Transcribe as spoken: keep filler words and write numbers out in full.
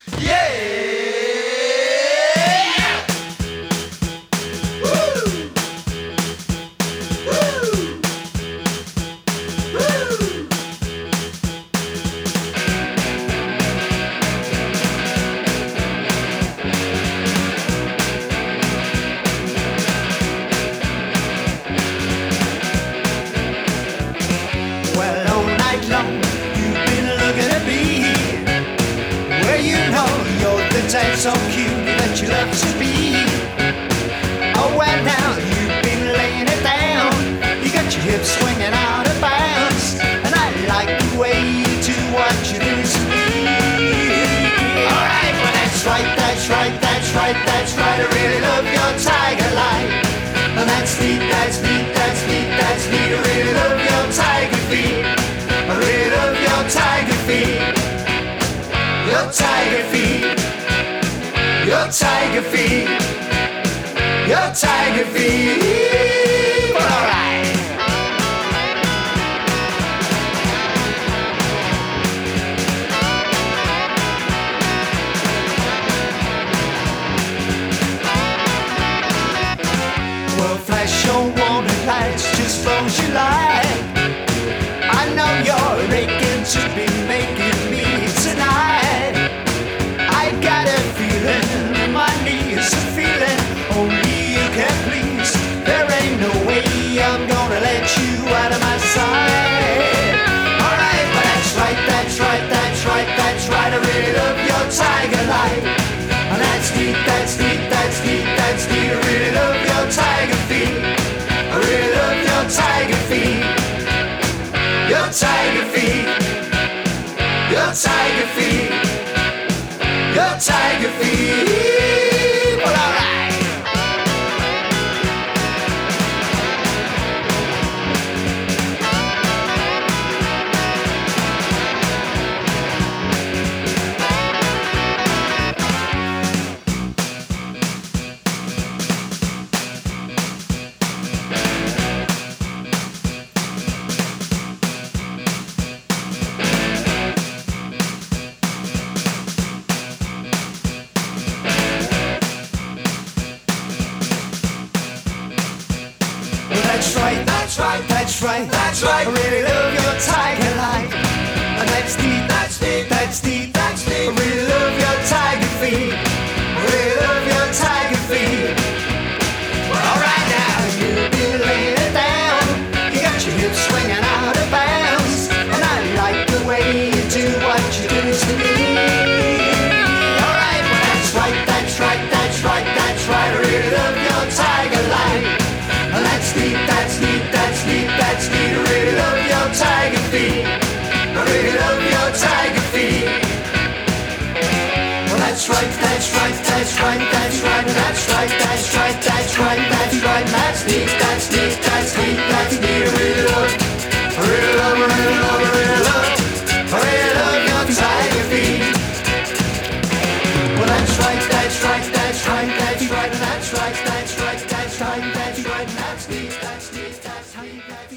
Type so cute that you love to be. Oh, well now you've been laying it down. You got your hips swinging out of bounds, and I like the way you do what you do to me. Alright, well that's right, that's right, that's right, that's right. I really love your tiger light. And that's neat, that's neat, that's neat, that's neat. I really love your tiger feet. I really love your tiger feet. Your tiger feet. Your tiger feet, your tiger feet. Well, all right. Well, flash your warning lights, just close your light. I know you're aching to be making me tonight. I got a feeling. My knees are feeling only you can please. There ain't no way I'm gonna let you out of my sight. Alright, but that's right, that's right, that's right, that's right. I really love your tiger light. And that's neat, that's neat, that's neat, that's neat. I really love your tiger feet. I really love your tiger feet. Your tiger feet. Your tiger feet. Your tiger feet. That's right, that's right, that's right, that's right. I really love your tiger light. And that's neat, that's neat, that's neat, that's neat. I really love your tiger feet. I really love your tiger feet. Well, alright now, you've been laying it down. You got your hips swinging out of bounds. And I like the way you do what you do to me. Alright, well that's right, that's right, that's right, that's right. I really love your tiger light. And that's neat, that's neat, that's neat, that's neat. I really love your tiger feet. I really love your tiger feet. Well, that's right, that's right, that's right, that's right. That's right, that's right, that's right, that's right. That's neat, that's neat, that's neat, that's neat. I really love, I really love, I really love, I really love, I really love your tiger feet. Well, that's right, that's right, that's right, that's right. That's right, that's right, that's right, that's right. That's neat, that's neat, that's neat, that's